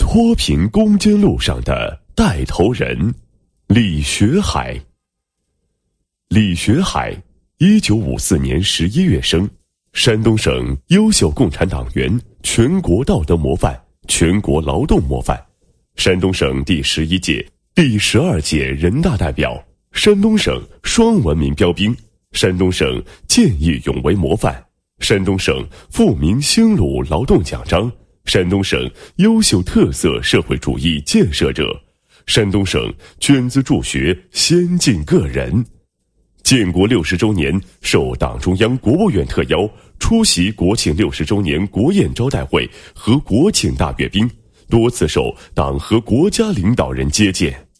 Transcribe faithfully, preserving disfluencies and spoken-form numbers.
脱贫攻坚路上的带头人李学海。李学海，一九五四年十一月生，山东省优秀共产党员，全国道德模范，全国劳动模范，山东省第十一届、第十二届人大代表，山东省双文明标兵，山东省见义勇为模范，山东省富民兴鲁劳动奖章，山东省优秀特色社会主义建设者，山东省捐资助学先进个人。建国六十周年，受党中央、国务院特邀，出席国庆六十周年国宴招待会和国庆大阅兵，多次受党和国家领导人接见。